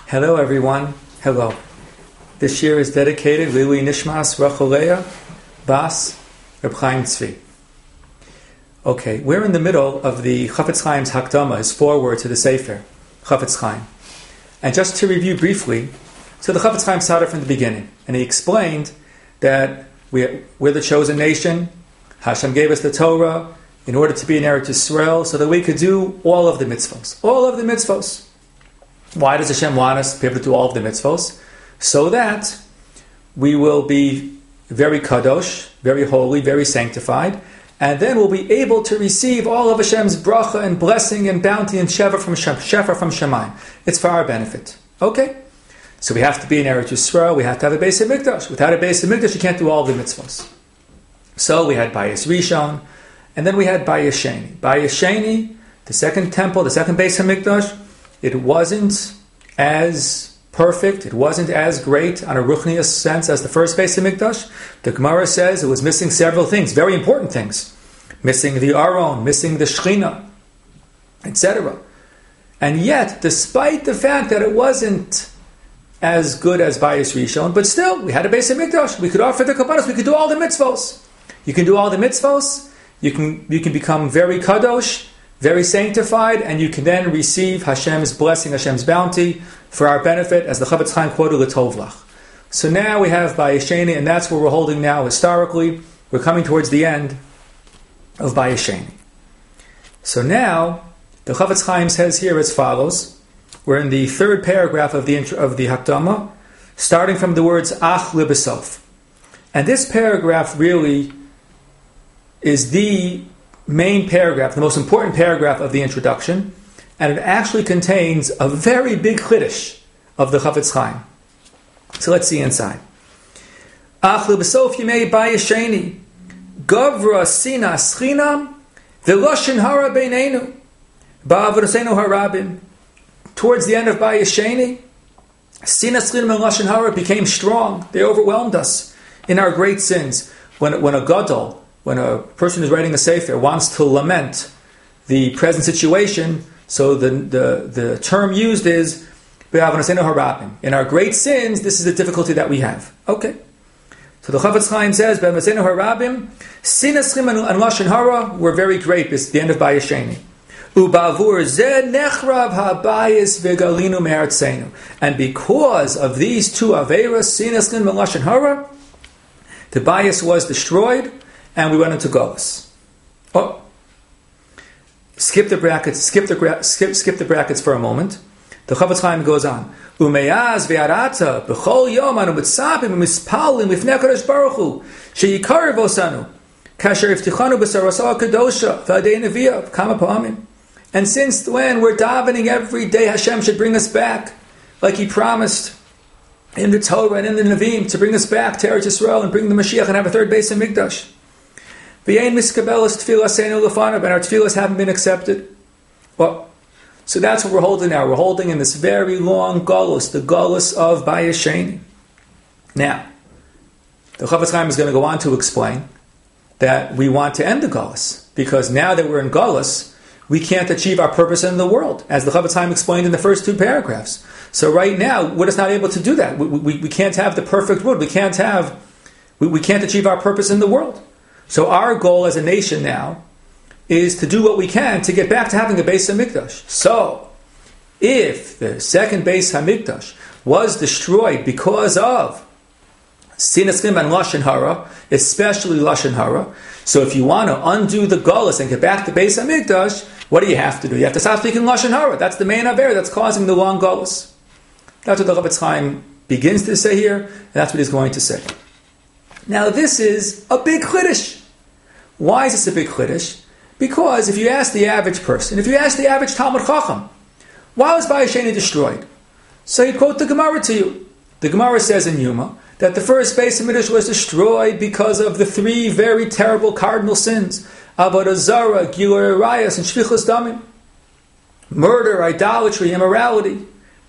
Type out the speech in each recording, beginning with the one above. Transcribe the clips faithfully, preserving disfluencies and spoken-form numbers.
Hello, everyone. Hello. This year is dedicated Lili Nishmas Racholea Bas Reb Chaim Tzvi. Okay, we're in the middle of the Chafetz Chaim's Hakdama, his foreword to the Sefer, Chafetz Chaim. And just to review briefly, so the Chafetz Chaim started from the beginning, and he explained that we're, we're the chosen nation. Hashem gave us the Torah in order to be in Eretz Yisrael, so that we could do all of the mitzvos. All of the mitzvos. Why does Hashem want us to be able to do all of the mitzvos? So that we will be very kadosh, very holy, very sanctified, and then we'll be able to receive all of Hashem's bracha and blessing and bounty and shefa from Shem, shefa from Shemayim. It's for our benefit. Okay? So we have to be in Eretz Yisrael, we have to have a Beis HaMikdash. Without a Beis HaMikdash, you can't do all of the mitzvos. So we had Bayis Rishon, and then we had Bayis Sheni. Bayis Sheni, the second temple, the second Beis HaMikdash, it wasn't as perfect, it wasn't as great on a ruchnius sense as the first Beis HaMikdash. The Gemara says it was missing several things, very important things. Missing the Aron, missing the Shechina, et cetera. And yet, despite the fact that it wasn't as good as Bayis Rishon, but still, we had a Beis HaMikdash. We could offer the Kabbalah, we could do all the mitzvos. You can do all the mitzvos, you can, you can become very kadosh, very sanctified, and you can then receive Hashem's blessing, Hashem's bounty for our benefit, as the Chafetz Chaim quoted, L'tovlach. So now we have Bayis Sheni, and that's where we're holding now historically. We're coming towards the end of Bayis Sheni. So now, the Chafetz Chaim says here as follows. We're in the third paragraph of the intro, of the Hakdama, starting from the words Ach Libesof. And this paragraph really is the main paragraph, the most important paragraph of the introduction, and it actually contains a very big chiddush of the Chafetz Chaim. So let's see inside. Ach lebesof yimei Bayis Sheni, gavra sinas chinam v'loshen hara beinenu ba'avodoseinu harabim. Towards the end of Bayis Sheni, sinas chinam and loshen hara became strong. They overwhelmed us in our great sins. When when a gadol, when a person who's writing a sefer wants to lament the present situation, so the the, the term used is in our great sins, this is the difficulty that we have. Okay. So the Chafetz Chaim says, sinas chim and lashon hara were very great. This is the end of Bayis Sheni. Ubavur zeh nechrav habayis v'galinu me'artzeinu. And because of these two averas, sinas chim and lashon hara, the bayis was destroyed, and we went into Golus. Oh, skip the brackets. Skip the skip skip the brackets for a moment. The Chafetz Chaim goes on. Umeyaz ve'arata b'chol yom anu mitzapim u'mispalim lifnei Kadosh Baruch Hu sheyikarev osanu kasher iftichanu b'sarasa kadosha v'adei neviyav kama pa'amim. And since when we're davening every day, Hashem should bring us back, like He promised in the Torah and in the Nevi'im, to bring us back to Eretz Yisrael and bring the Mashiach and have a third Beis HaMikdash. V'yein miskabelas tfilaseinu lefanav, and our tefillas haven't been accepted. Well, so that's what we're holding now. We're holding in this very long galus, the galus of Bayis Sheni. Now, the Chafetz Chaim is going to go on to explain that we want to end the galus, because now that we're in galus, we can't achieve our purpose in the world, as the Chafetz Chaim explained in the first two paragraphs. So right now, we're just not able to do that. We, we, we can't have the perfect world. We can't have, we, we can't achieve our purpose in the world. So our goal as a nation now is to do what we can to get back to having a Beis HaMikdash. So, if the second Beis HaMikdash was destroyed because of sinas chim and lashon hara, especially lashon hara, so if you want to undo the galus and get back to Beis HaMikdash, what do you have to do? You have to stop speaking lashon hara. That's the main aver that's causing the long galus. That's what the Chafetz Chaim begins to say here, and that's what he's going to say. Now this is a big chiddush. Why is this a big chiddush? Because if you ask the average person, if you ask the average Talmud Chacham, why was Bayis Sheni destroyed? So he'd quote the Gemara to you. The Gemara says in Yuma that the first Beis HaMikdash was destroyed because of the three very terrible cardinal sins: Avodah Zarah, Gilui Arayos, and Shfichus Damim. Murder, idolatry, immorality.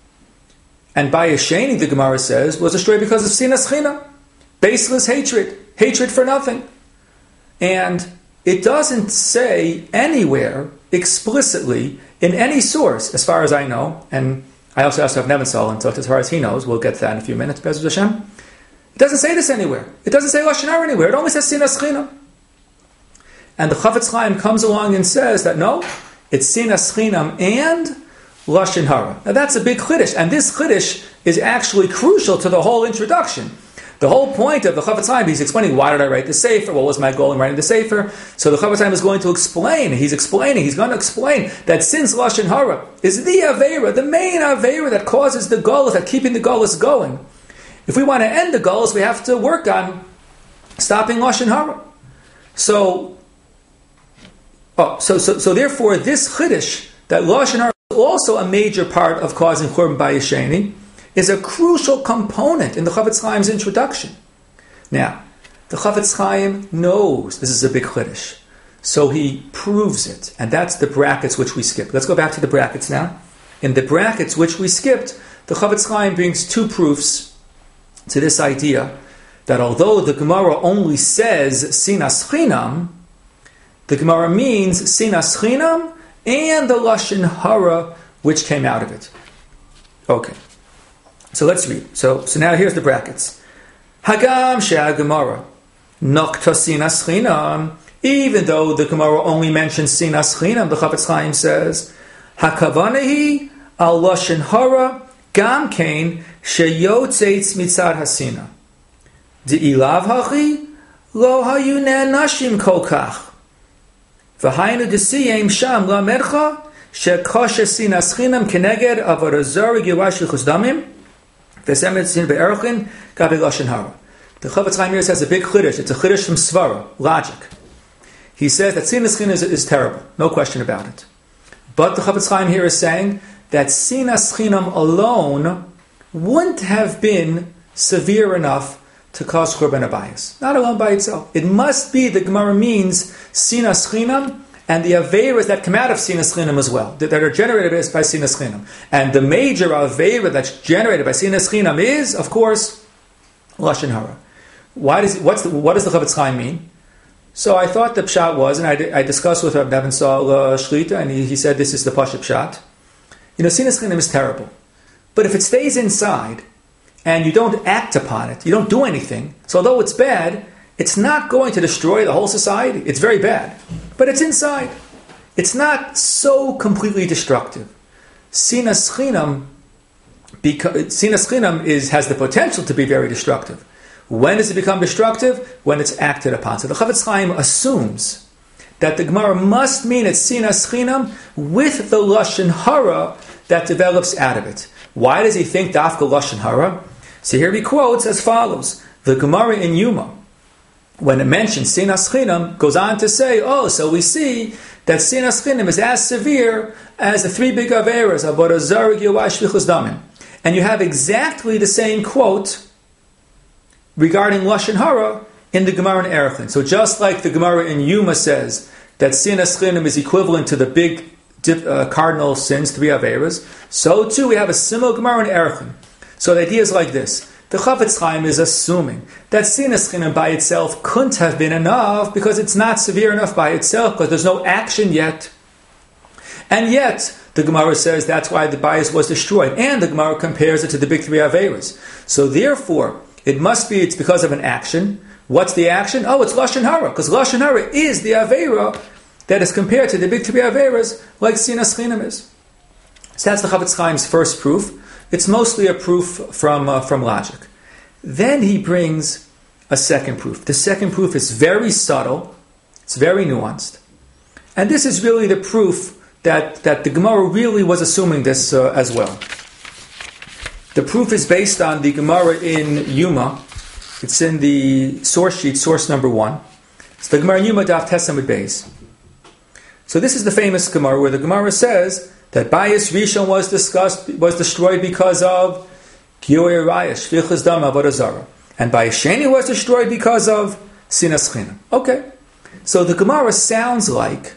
And Bayis Sheni, the Gemara says, was destroyed because of sinas chinam, baseless hatred, hatred for nothing. And it doesn't say anywhere explicitly in any source, as far as I know, and I also asked Rav Nebenzahl, and so as far as he knows, we'll get to that in a few minutes. Be'ez Hashem. It doesn't say this anywhere. It doesn't say Lashon Hara anywhere. It only says Sinas Chinam. And the Chafetz Chaim comes along and says that no, it's Sinas Chinam and Lashon Hara. Now that's a big chiddush, and this chiddush is actually crucial to the whole introduction. The whole point of the Chafetz Chaim, he's explaining, why did I write the Sefer? What was my goal in writing the Sefer? So the Chafetz Chaim is going to explain, he's explaining, he's going to explain that since Lashon Hara is the Aveira, the main Aveira that causes the Golus, that keeping the Golus going, if we want to end the Golus, we have to work on stopping Lashon Hara. So, oh, so, so, so therefore, this Chiddush, that Lashon Hara is also a major part of causing Churban Bayis Sheni, is a crucial component in the Chafetz Chaim's introduction. Now, the Chafetz Chaim knows this is a big Chiddush, so he proves it, and that's the brackets which we skipped. Let's go back to the brackets now. In the brackets which we skipped, the Chafetz Chaim brings two proofs to this idea that although the Gemara only says Sinas Chinam, the Gemara means Sinas Chinam and the Lashon Hara which came out of it. Okay. So let's read. So, so now here's the brackets. Hagam she'a Gemara nokta sinas chinam. Even though the Gemara only mentions sinas chinam, the Chafetz Chaim says hakavanehi al lashon hara gam kein sheyotzeitz mitzad hasina. De'ilav hachi lo hayu ne'anashim kol kach. V'hainu desiyem sham la mercha shekoshe sinas chinam keneged avarazar givash lichus the Chafetz Chaim here says a big chiddush. It's a chiddush from Svara, logic. He says that Sinas Chinam is, is terrible, no question about it. But the Chafetz Chaim here is saying that Sinas Chinam alone wouldn't have been severe enough to cause Churban Abayis. Not alone by itself. It must be, the Gemara means Sinas Chinam and the Aveiras that come out of Sinas Chinam as well, that, that are generated by Sinas Chinam. And the major Aveira that's generated by Sinas Chinam is, of course, Lashon Hara. Why does, what's the, what does the Chafetz Chaim mean? So I thought the pshat was, and I, I discussed with Rav Nebenzahl uh, Shlita, and he, he said this is the Pasha pshat. You know, Sinas Chinam is terrible. But if it stays inside, and you don't act upon it, you don't do anything, so although it's bad, it's not going to destroy the whole society. It's very bad. But it's inside. It's not so completely destructive. Sinas Chinam, because Sinas Chinam is, has the potential to be very destructive. When does it become destructive? When it's acted upon. So the Chafetz Chaim assumes that the Gemara must mean it's Sinas Chinam with the Lashon Hara that develops out of it. Why does he think Dafka Lashon Hara? So here he quotes as follows. The Gemara in Yuma, when it mentions Sinas Chinam, goes on to say, oh, so we see that Sinas Chinam is as severe as the three big Averas, Avodah Zarah, Yovash, Shvichus Damim. And you have exactly the same quote regarding Lashon Hara in the Gemara in Erechim. So just like the Gemara in Yuma says that Sinas Chinam is equivalent to the big uh, cardinal sins, three Averas, so too we have a similar Gemara in Erechim. So the idea is like this. The Chafetz Chaim is assuming that Sinas Chinam by itself couldn't have been enough because it's not severe enough by itself because there's no action yet. And yet, the Gemara says that's why the bias was destroyed. And the Gemara compares it to the big three Averas. So therefore, it must be it's because of an action. What's the action? Oh, it's Lashon Hara. Because Lashon Hara is the Avera that is compared to the big three Averas like Sinas Chinam is. So that's the Chafetz Chaim's first proof. It's mostly a proof from uh, from logic. Then he brings a second proof. The second proof is very subtle. It's very nuanced. And this is really the proof that, that the Gemara really was assuming this uh, as well. The proof is based on the Gemara in Yuma. It's in the source sheet, source number one. It's the Gemara in Yuma Daf Tesamid Beis. So this is the famous Gemara where the Gemara says that Bayis Rishon was discussed, was destroyed because of Giyur Raya, Shvichus Dam, Avodah Zarah. And Bayis Sheni was destroyed because of Sinas Chinam. Okay. So the Gemara sounds like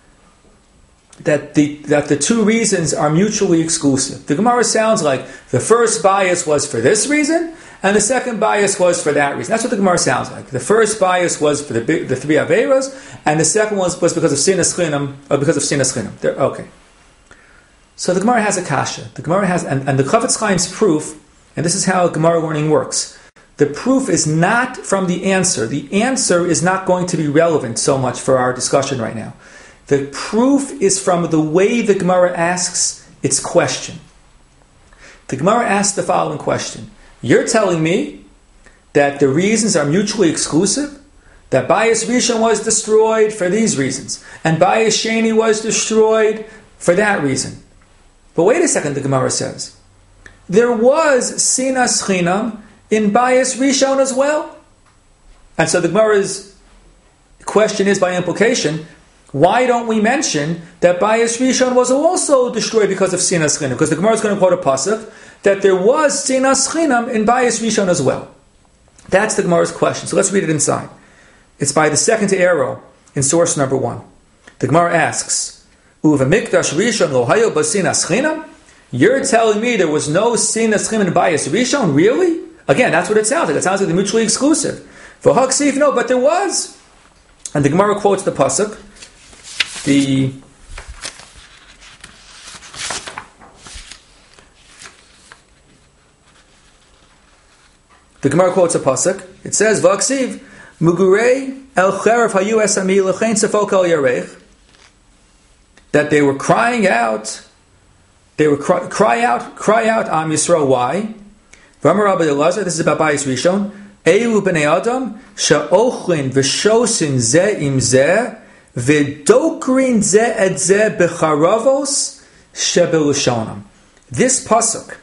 that the that the two reasons are mutually exclusive. The Gemara sounds like the first bias was for this reason, and the second bias was for that reason. That's what the Gemara sounds like. The first bias was for the the three Averas, and the second one was, was because of Sinas Chinam, or because of Sinas Chinam. Okay. So the Gemara has a kasha. The Gemara has, and, and the Chafetz Chaim's proof, and this is how Gemara learning works. The proof is not from the answer. The answer is not going to be relevant so much for our discussion right now. The proof is from the way the Gemara asks its question. The Gemara asks the following question. You're telling me that the reasons are mutually exclusive? That Bayis Rishon was destroyed for these reasons, and Bayis Sheni was destroyed for that reason. But wait a second, the Gemara says. There was Sinas Chinam in Bayis Rishon as well. And so the Gemara's question is, by implication, why don't we mention that Bayis Rishon was also destroyed because of Sinas Chinam? Because the Gemara is going to quote a pasuk that there was Sinas Chinam in Bayis Rishon as well. That's the Gemara's question. So let's read it inside. It's by the second arrow in source number one. The Gemara asks, Uva Mikdash Rishon lo hayo b'sinas chinam? You're telling me there was no sinas chinam in Bayis Rishon? Really? Again, that's what it sounds like. It sounds like they're mutually exclusive. For Haksif, no, but there was. And the Gemara quotes the pasuk. The The Gemara quotes a pasuk. It says, "Vaksiv mugurei el cheref hayu esami lechein sefok el yarech." That they were crying out. They were cry, cry out, cry out, Am Yisrael. Why? V'amar Rabbi Elazar. This is about Bayis Rishon. Elu b'nei Adam she'ochlin v'shosin ze im ze v'dokrin ze et ze b'charavos shebelushonam. This pasuk,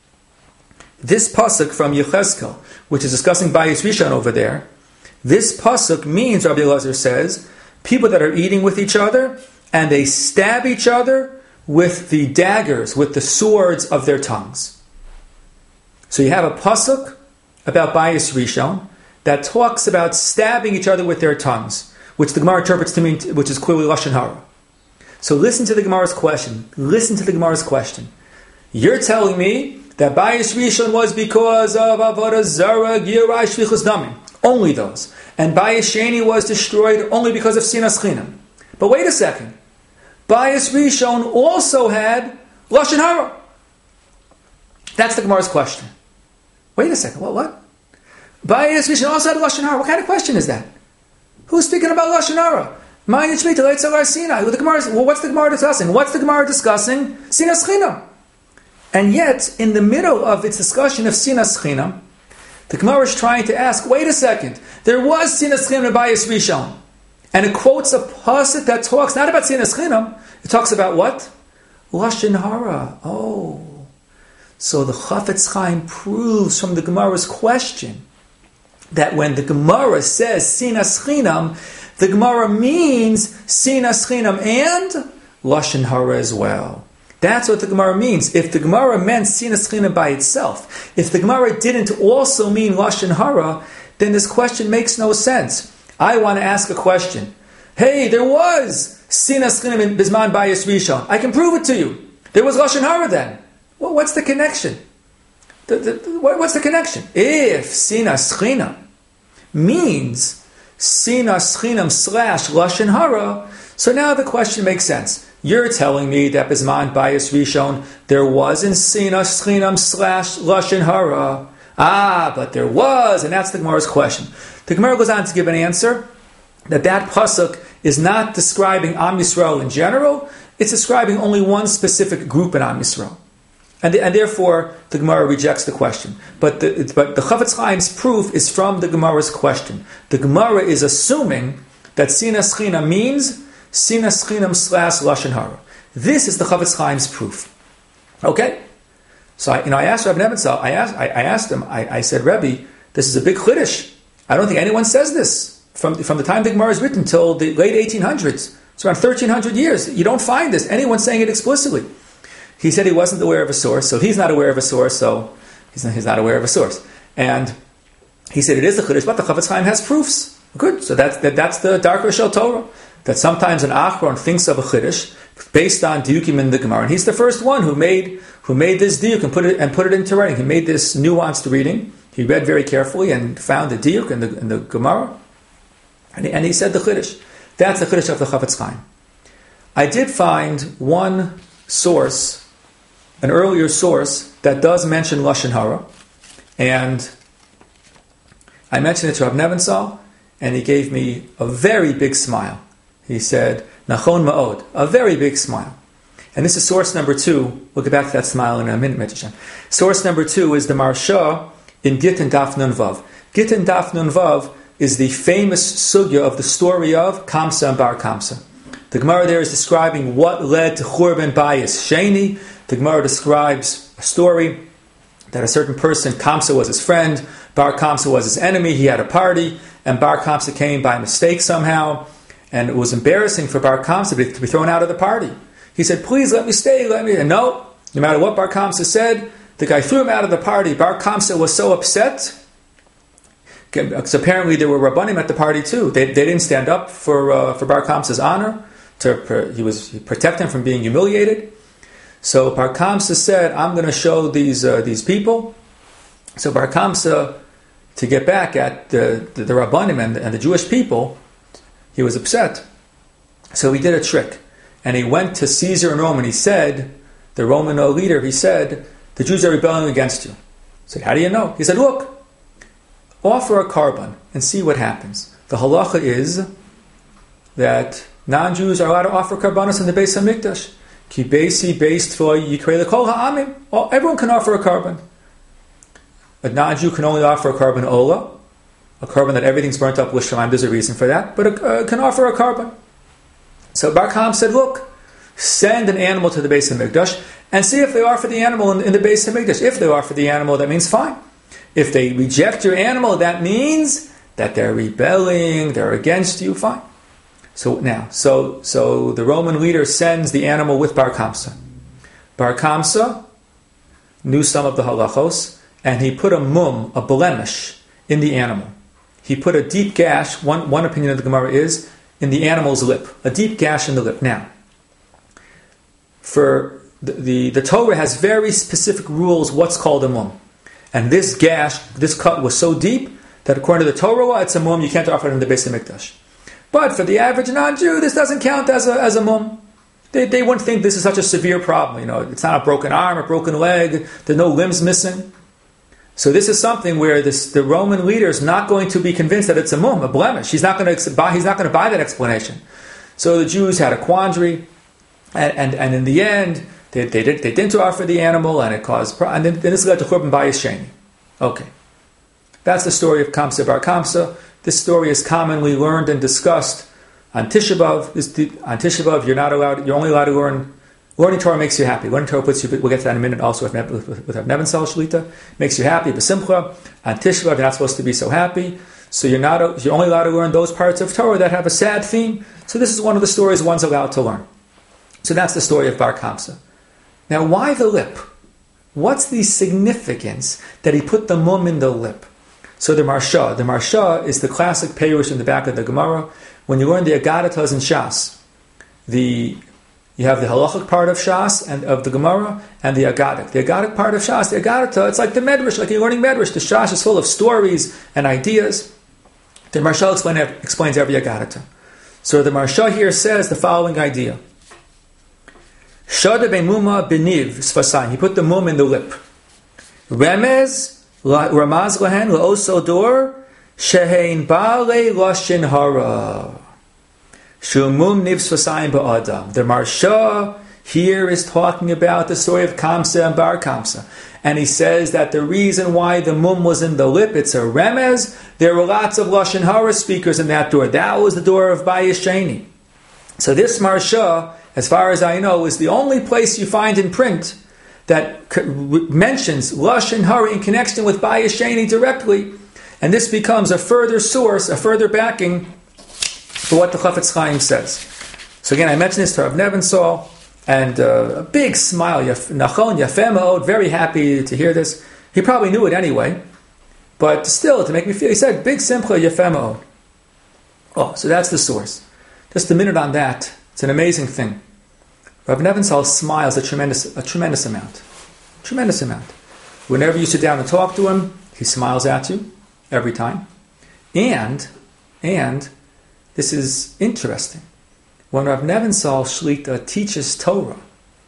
this pasuk from Yechezkel, which is discussing Bayis Rishon over there, this pasuk means, Rabbi Elazar says, people that are eating with each other and they stab each other with the daggers, with the swords of their tongues. So you have a pasuk about Bayis Rishon that talks about stabbing each other with their tongues, which the Gemara interprets to mean, which is clearly Lashon Hara. So listen to the Gemara's question. Listen to the Gemara's question. You're telling me that Bayis Rishon was because of Avodah Zarah, Girai, Shvichus Damim. Only those. And Bayis Sheni was destroyed only because of Sinas Chinam. But wait a second. Bayis Rishon also had Lashon Hara. That's the Gemara's question. Wait a second. What? What? Bayis Rishon also had Lashon Hara. What kind of question is that? Who's speaking about Lashon Hara? Well, the Gemara is, well, what's the Gemara discussing? What's the Gemara discussing? Sinas Chinam. And yet, in the middle of its discussion of Sinas Chinam, the Gemara is trying to ask, wait a second, there was Sinas Chinam in Bayis Rishon. And it quotes a pasuk that talks not about Sinas Chinam, it talks about what? Lashon Hara. Oh. So the Chafetz Chaim proves from the Gemara's question that when the Gemara says Sinas Chinam, the Gemara means Sinas Chinam and Lashon Hara as well. That's what the Gemara means. If the Gemara meant Sinas Chinam by itself, if the Gemara didn't also mean Lashon Hara, then this question makes no sense. I want to ask a question. Hey, there was Sinas Chinam in Bisman Bayis Rishon. I can prove it to you. There was Lashon Hara then. Well, what's the connection? The, the, what, what's the connection? If Sinas Chinam means Sinas Chinam slash Lashon Hara, so now the question makes sense. You're telling me that Bisman Bayis Rishon there wasn't Sinas Chinam slash Lashon Hara. Ah, but there was, and that's the Gemara's question. The Gemara goes on to give an answer that that pasuk is not describing Am Yisrael in general. It's describing only one specific group in Am Yisrael, and, and therefore the Gemara rejects the question. But the but the Chafetz Chaim's proof is from the Gemara's question. The Gemara is assuming that Sinas Chinam means Sinas Chinam slash Lashon Hara. This is the Chafetz Chaim's proof. Okay, so I, you know I asked Rabbi Nebenzahl. I asked I, I asked him. I, I said, Rebbe, this is a big chiddush. I don't think anyone says this from from the time the Gemara is written till the late eighteen hundreds. It's around thirteen hundred years. You don't find this anyone saying it explicitly. He said he wasn't aware of a source, so he's not aware of a source, so he's not, he's not aware of a source. And he said it is a chiddush, but the Chafetz Chaim has proofs. Good, so that's that, that's the Darkei Shel Torah. That sometimes an Achron thinks of a chiddush based on diukim in the Gemara, and he's the first one who made who made this diuk and put it and put it into writing. He made this nuanced reading. He read very carefully and found the diuk in the in the Gemara, and he, and he said the chiddush. That's the chiddush of the Chafetz Chaim. I did find one source an earlier source that does mention Lashon Hara, and I mentioned it to Rav Nebenzahl, and he gave me a very big smile. He said, Nachon Ma'od, a very big smile. And this is source number two. We'll get back to that smile in a minute, Mitzvah. Source number two is the Marsha in Gittin Daf Nun Vav. Gittin Daf Nun Vav is the famous sugya of the story of Kamsa and Bar Kamsa. The Gemara there is describing what led to Churban Bayis Sheni. The Gemara describes a story that a certain person, Kamsa was his friend, Bar Kamsa was his enemy, he had a party, and Bar Kamsa came by mistake somehow, and it was embarrassing for Bar Kamsa to be thrown out of the party. He said, please let me stay, let me, and no, no matter what Bar Kamsa said, the guy threw him out of the party. Bar Kamsa was so upset, because apparently there were Rabbanim at the party too. They, they didn't stand up for uh, for Bar Kamsa's honor, to he was he protect him from being humiliated. So Bar Kamsa said, I'm going to show these uh, these people. So Bar Kamsa, to get back at the, the, the Rabbanim and the, and the Jewish people, he was upset. So he did a trick. And he went to Caesar in Rome and he said, the Roman leader, he said, the Jews are rebelling against you. He said, how do you know? He said, look, offer a korban and see what happens. The halacha is that non-Jews are allowed to offer korbanos in the Beis HaMikdash. Ki beisi beis tfoi yikrei lekol ha'amim. Everyone can offer a korban. A non-Jew can only offer a korban ola, a korban that everything's burnt up l'shamayim. There's a reason for that, but a, uh, can offer a korban. So Bar Kam said, look, send an animal to the Beis HaMikdash and see if they offer the animal in, in the Beis HaMikdash. If they offer the animal, that means fine. If they reject your animal, that means that they're rebelling, they're against you, fine. So now, so so the Roman leader sends the animal with Bar Kamsa. Bar Kamsa knew some of the halachos, and he put a mum, a blemish, in the animal. He put a deep gash, one, one opinion of the Gemara is, in the animal's lip. A deep gash in the lip. Now, for the, the, the Torah has very specific rules what's called a mum. And this gash, this cut was so deep that according to the Torah law, it's a mum, you can't offer it in the Beis HaMikdash. But for the average non-Jew, this doesn't count as a, as a mum. They, they wouldn't think this is such a severe problem. You know, it's not a broken arm, a broken leg, there's no limbs missing. So this is something where this, the Roman leader is not going to be convinced that it's a mum, a blemish. He's not going to buy, he's not going to buy that explanation. So the Jews had a quandary, and, and, and in the end, they, they, did, they didn't offer the animal, and it caused, and then, then this led to Churban Bayis Sheni. Okay. That's the story of Kamsa Bar Kamsa. This story is commonly learned and discussed on Tisha B'Av. This, on Tisha B'Av, you're not allowed, you're only allowed to learn. Learning Torah makes you happy. Learning Torah puts you, we'll get to that in a minute also with, with, with Nebenzahl Shlita, makes you happy. B'Simcha, on Tisha B'Av, you're not supposed to be so happy. So you're not, you're only allowed to learn those parts of Torah that have a sad theme. So this is one of the stories one's allowed to learn. So that's the story of Bar Kamsa. Now, why the lip? What's the significance that he put the mum in the lip? So the Marsha, the Marsha is the classic Peirush in the back of the Gemara. When you learn the Agadatas in Shas, the you have the halachic part of Shas and of the Gemara and the Agadik. The Agadic part of Shas, the Agadata, it's like the Medrash, like you're learning Medrash. The Shas is full of stories and ideas. The Marsha explain, explains every Agadata. So the Marsha here says the following idea. Shada be'muma b'niv sfasayin. He put the mum in the lip. Remez, ramaz lahen la'osodor, shehein ba'alei lashon hara. Shumum niv sfasayin ba'adam. The Marsha here is talking about the story of Kamsa and Bar Kamsa. And he says that the reason why the mum was in the lip, it's a remez. There were lots of lashon hara speakers in that door. That was the door of Bayis Sheni. So this Marsha, as far as I know, is the only place you find in print that mentions lashon hara in connection with Bayis Sheni directly, and this becomes a further source, a further backing for what the Chafetz Chaim says. So again, I mentioned this to Rav Nebenzahl, and uh, a big smile, Nachon, Yafeh Ma'od, very happy to hear this. He probably knew it anyway, but still, to make me feel, he said, big simcha, Yafeh Ma'od. Oh, so that's the source. Just a minute on that. It's an amazing thing. Rav Nebenzahl smiles a tremendous, a tremendous amount. Tremendous amount. Whenever you sit down and talk to him, he smiles at you every time. And, and, this is interesting. When Rav Nebenzahl Shlita teaches Torah,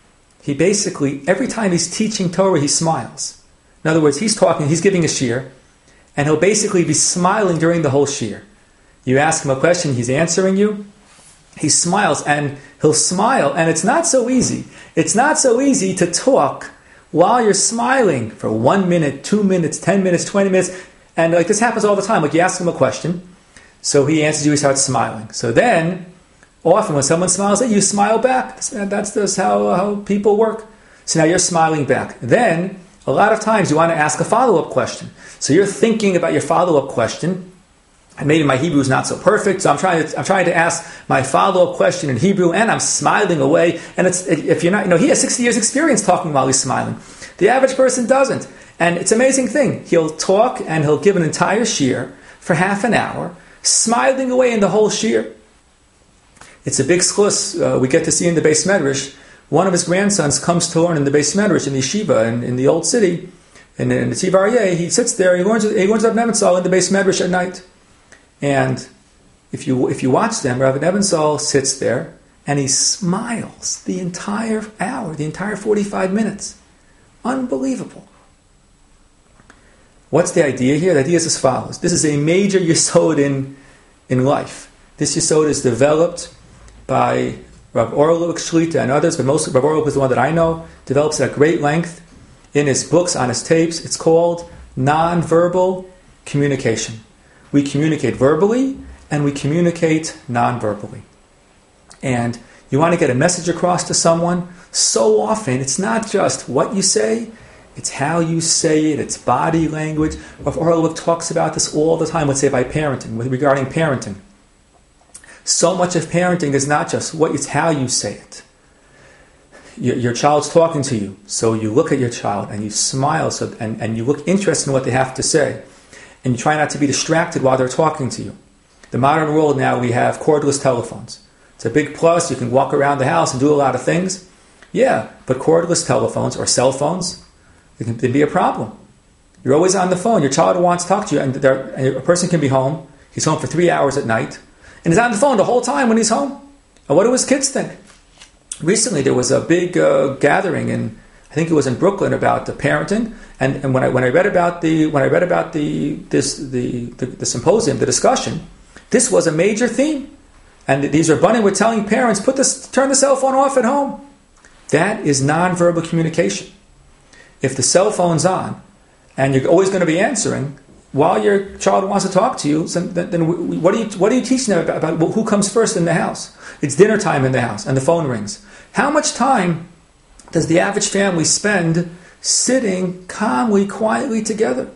he basically, every time he's teaching Torah, he smiles. In other words, he's talking, he's giving a shiur, and he'll basically be smiling during the whole shiur. You ask him a question, he's answering you, he smiles, and he'll smile, and it's not so easy. It's not so easy to talk while you're smiling for one minute, two minutes, ten minutes, twenty minutes, and like this happens all the time. Like you ask him a question, so he answers you, he starts smiling. So then, often when someone smiles at you, you smile back. That's, that's how, how people work. So now you're smiling back. Then, a lot of times you want to ask a follow-up question. So you're thinking about your follow-up question, and maybe my Hebrew is not so perfect, so I'm trying to I'm trying to ask my follow-up question in Hebrew, and I'm smiling away. And it's if you're not, you know, he has sixty years experience talking while he's smiling. The average person doesn't. And it's an amazing thing. He'll talk and he'll give an entire shiur for half an hour, smiling away in the whole shiur. It's a big schus uh, we get to see in the Beis Medrash. One of his grandsons comes to learn in the Beis Medrash in the yeshiva in, in the old city, in, in the Tiv Aryeh. He sits there. He learns. He learns Rav Nebenzahl in the Beis Medrash at night. And if you if you watch them, Rav Nebenzahl sits there and he smiles the entire hour, the entire forty-five minutes. Unbelievable. What's the idea here? The idea is as follows. This is a major yesod in, in life. This yesod is developed by Rav Orlik Shlita and others, but most Rav Orlik is the one that I know, develops at great length in his books, on his tapes. It's called non-verbal communication. We communicate verbally and we communicate non-verbally. And you want to get a message across to someone, so often it's not just what you say, it's how you say it, it's body language. Rav Orlik talks about this all the time, let's say by parenting, with regarding parenting. So much of parenting is not just what, it's how you say it. Your, your child's talking to you, so you look at your child and you smile so, and, and you look interested in what they have to say. And you try not to be distracted while they're talking to you. The modern world now, we have cordless telephones. It's a big plus. You can walk around the house and do a lot of things. Yeah, but cordless telephones or cell phones, it can, it can be a problem. You're always on the phone. Your child wants to talk to you, and, there, and a person can be home. He's home for three hours at night, and he's on the phone the whole time when he's home. And what do his kids think? Recently, there was a big uh, gathering in, I think it was in Brooklyn, about the parenting. And, and when I when I read about the when I read about the this the, the, the symposium, the discussion, this was a major theme. And these Rabbanim were telling parents, put this, turn the cell phone off at home. That is nonverbal communication. If the cell phone's on, and you're always going to be answering while your child wants to talk to you, then, then what are you what are you teaching them about, about who comes first in the house? It's dinner time in the house, and the phone rings. How much time does the average family spend sitting calmly, quietly together?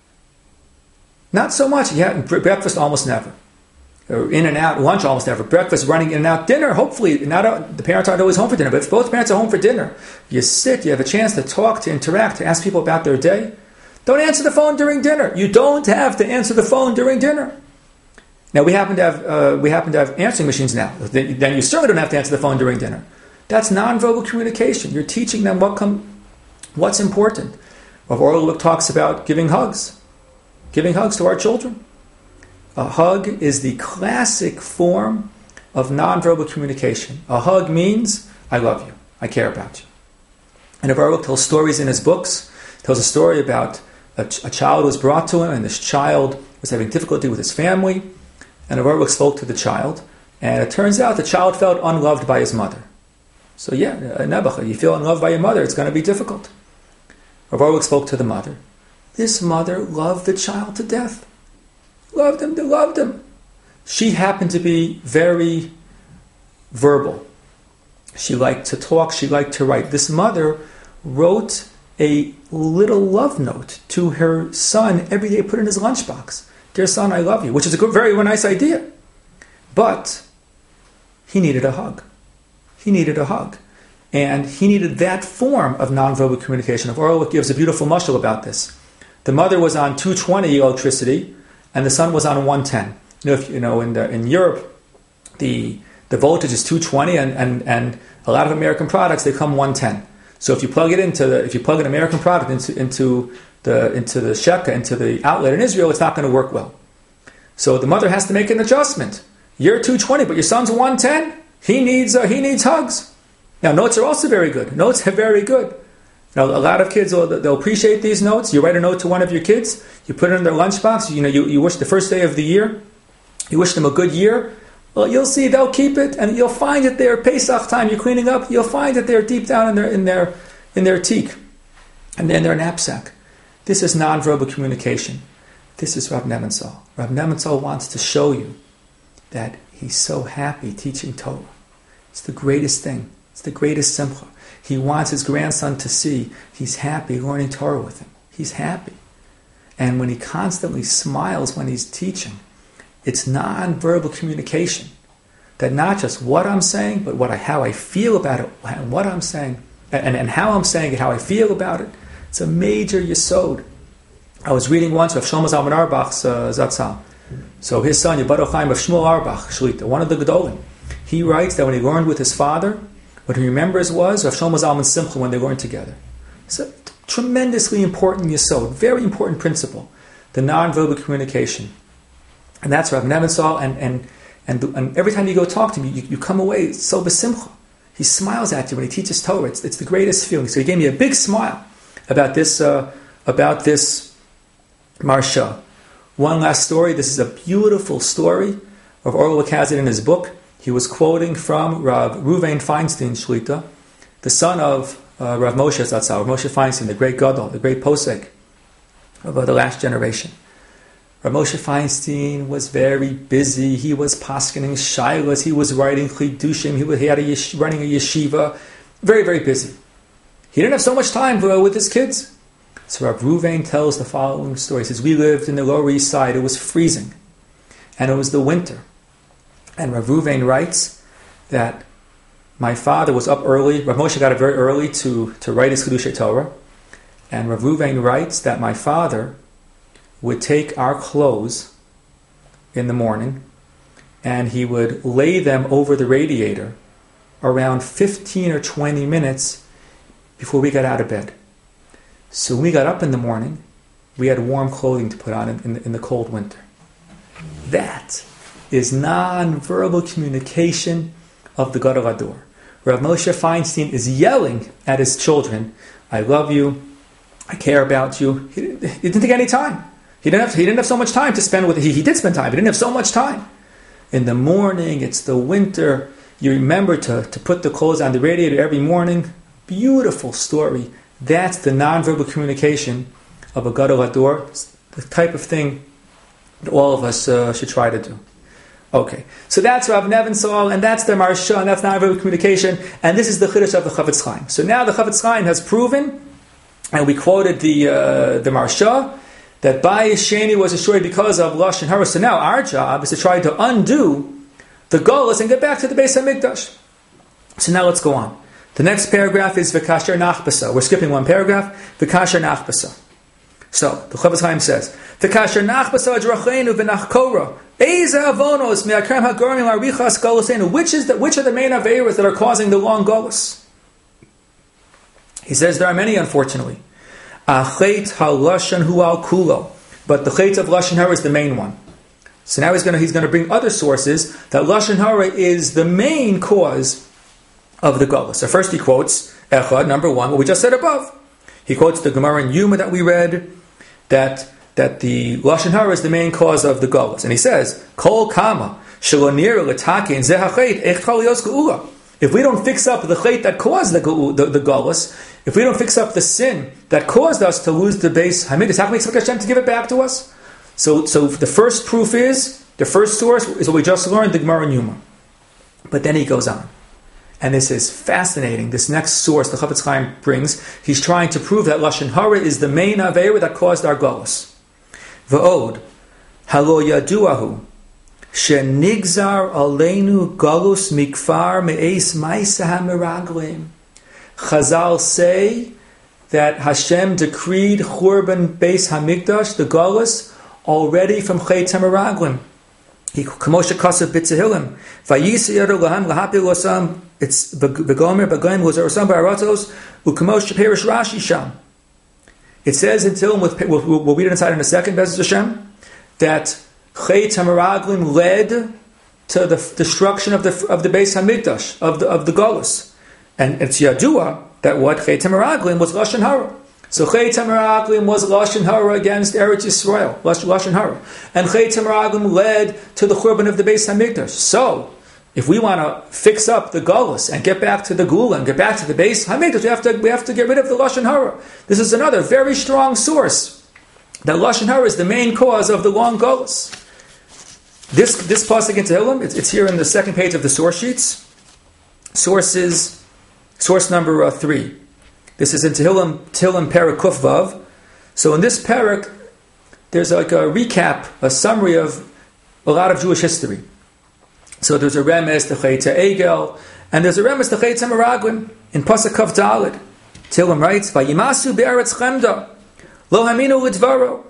Not so much. Yeah, breakfast almost never. Or in and out, lunch almost never. Breakfast, running in and out. Dinner, hopefully, not the parents aren't always home for dinner, but if both parents are home for dinner, you sit, you have a chance to talk, to interact, to ask people about their day. Don't answer the phone during dinner. You don't have to answer the phone during dinner. Now, we happen to have uh, we happen to have answering machines now. Then you certainly don't have to answer the phone during dinner. That's nonverbal communication. You're teaching them what come, what's important. Rav Orlik talks about giving hugs. Giving hugs to our children. A hug is the classic form of nonverbal communication. A hug means, I love you, I care about you. And Rav Orlik tells stories in his books. He tells a story about a, ch- a child was brought to him, and this child was having difficulty with his family. And Rav Orlik spoke to the child, and it turns out the child felt unloved by his mother. So yeah, Nebuchadnezzar, you feel unloved by your mother, it's going to be difficult. Rav Orlik spoke to the mother. This mother loved the child to death. Loved him, they loved him. She happened to be very verbal. She liked to talk, she liked to write. This mother wrote a little love note to her son every day, put in his lunchbox. Dear son, I love you, which is a good, very nice idea. But he needed a hug. He needed a hug. And he needed that form of nonverbal communication. Rav Orlik gives a beautiful mashal about this. The mother was on two twenty electricity, and the son was on one ten. You know, if, you know in, the, in Europe, the the voltage is two twenty, and, and, and a lot of American products, they come one ten. So if you plug it into the, if you plug an American product into into the into the sheka, into the outlet in Israel, it's not going to work well. So the mother has to make an adjustment. You're two twenty, but your son's one ten. He needs uh, he needs hugs. Now, notes are also very good. Notes are very good. Now, a lot of kids, will, they'll appreciate these notes. You write a note to one of your kids, you put it in their lunchbox, you know, you, you wish the first day of the year, you wish them a good year. Well, you'll see they'll keep it, and you'll find it there. Pesach time, you're cleaning up, you'll find it there deep down in their in their in their teak, and in their knapsack. This is nonverbal communication. This is Rav Nebenzahl. Rav Nebenzahl wants to show you that he's so happy teaching Torah. It's the greatest thing. It's the greatest simcha. He wants his grandson to see he's happy learning Torah with him. He's happy. And when he constantly smiles when he's teaching, it's non-verbal communication. That not just what I'm saying, but what I, how I feel about it, and what I'm saying, and, and how I'm saying it, how I feel about it. It's a major yesod. I was reading once of Shlomo Zalman Auerbach's uh, Zatzal. So his son, Yibad Chaim of Shmuel Auerbach, Shlita, one of the Gedolim, he writes that when he learned with his father, what he remembers was Rav Shlomo Zalman Simcha when they learned together. It's a tremendously important yesod, very important principle, the non-verbal communication. And that's Rav Nebenzahl, and and, and and every time you go talk to him, you, you come away so besimcha. He smiles at you when he teaches Torah. It's, it's the greatest feeling. So he gave me a big smile about this uh, about this Marsha. One last story. This is a beautiful story of Orlik has it in his book. He was quoting from Rav Ruvain Feinstein Shlita, the son of uh, Rav Moshe Zatzal, Rav Moshe Feinstein, the great Gadol, the great posek of uh, the last generation. Rav Moshe Feinstein was very busy. He was paskening shilas. He was writing chidushim. He, was, he had a yesh, running a yeshiva. Very, very busy. He didn't have so much time uh, with his kids. So Rav Ruvain tells the following story. He says, we lived in the Lower East Side. It was freezing. And it was the winter. And Rav Ruvain writes that my father was up early. Rav Moshe got up very early to, to write his Chiddushei Torah. And Rav Ruvain writes that my father would take our clothes in the morning and he would lay them over the radiator around fifteen or twenty minutes before we got out of bed. So when we got up in the morning, we had warm clothing to put on in, in, the, in the cold winter. That is non-verbal communication of the Gadol Hador. Rav Moshe Feinstein is yelling at his children, I love you, I care about you. He didn't, he didn't take any time. He didn't have, he didn't have so much time to spend with it. He, he did spend time, but he didn't have so much time. In the morning, it's the winter, you remember to, to put the clothes on the radiator every morning. Beautiful story. That's the non-verbal communication of a Gadol Hador. It's the type of thing that all of us uh, should try to do. Okay, so that's Rav Nebenzahl, and that's the Marsha, and that's non-verbal communication, and this is the Chiddush of the Chafetz Chaim. So now the Chafetz Chaim has proven, and we quoted the uh, the Marsha, that Bayis Sheni was destroyed because of Lashon Hara. So now our job is to try to undo the Golus and get back to the Beis HaMikdash. So now let's go on. The next paragraph is V'kasher Nachbasa. We're skipping one paragraph. V'kasher Nachbasa. So the Chafetz Chaim says, V'kasher Nachbasa Drachenu V'nachkora. Which is the, which are the main aveiros that are causing the long golus? He says there are many, unfortunately. But the chet of lashon hara is the main one. So now he's going to he's going to bring other sources that lashon hara is the main cause of the golus. So first he quotes Echad, number one, what we just said above. He quotes the Gemara in Yuma that we read, that that the lashon hara is the main cause of the golus, and he says, "Kol kama shalonir l'takin zehachet echalios geula." If we don't fix up the chet that caused the the, the golus, if we don't fix up the sin that caused us to lose the Beis Hamikdash, how can we expect Hashem to give it back to us? So, so the first proof is the first source is what we just learned, the Gemara in Yuma. But then he goes on. And this is fascinating. This next source the Chafetz Chaim brings, he's trying to prove that lashon hara is the main aveira that caused our golus. V'od, halo yaduahu, shenigzar aleinu galus mikfar me'es ma'isa hameraglim. Chazal say that Hashem decreed Churban Beis Hamikdash, the galus, already from Chet Hameraglim. He kamosha kasav b'tzehilim. Vayisa yadu lahem lahapil osam. It's v'gomer b'goyim l'zer osam ba'aratos u'kamosh perish Rashi sham. It says in Tehillim, with we'll, we'll read it inside in a second, Be'ez Hashem, that Chet Hameraglim led to the destruction of the of the Beis Hamikdash, of the of the galus. And it's Yadua that what Chet HaMeraglim was Lashon Hara. So Chet HaMeraglim was Lashon Hara against Eretz Yisrael, Lashon Hara. And Chet HaMeraglim led to the Churban of the Beis HaMikdash. So, if we want to fix up the Gullus and get back to the Gula and get back to the Beis HaMikdash, we have to, we have to get rid of the Lashon Hara. This is another very strong source that Lashon Hara is the main cause of the long Gullus. This this pasuk in Tehillim, it's, it's here in the second page of the source sheets. Sources, source number uh, three. This is in Tehillim, Tehillim Perek Kuf Vav. So in this Perek, there's like a recap, a summary of a lot of Jewish history. So there's a Remes to Chet Egel, and there's a Remes to Chet HaMeraglim in Pasuk Kaf Daled. Tehillim writes, "Vayimasu be'eretz Chemda, lo haminu lidvaro."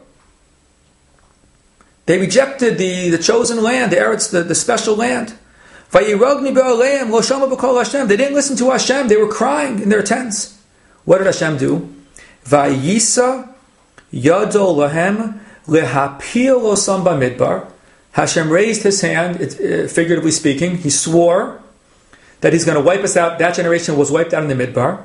They rejected the, the chosen land, the Eretz, the, the special land. Vayirogni be'aleim lo shama b'kol Hashem. They didn't listen to Hashem. They were crying in their tents. What did Hashem do? Vayisa yado lahem lehapil osam b'midbar. Hashem raised his hand, it, uh, figuratively speaking. He swore that he's going to wipe us out. That generation was wiped out in the Midbar.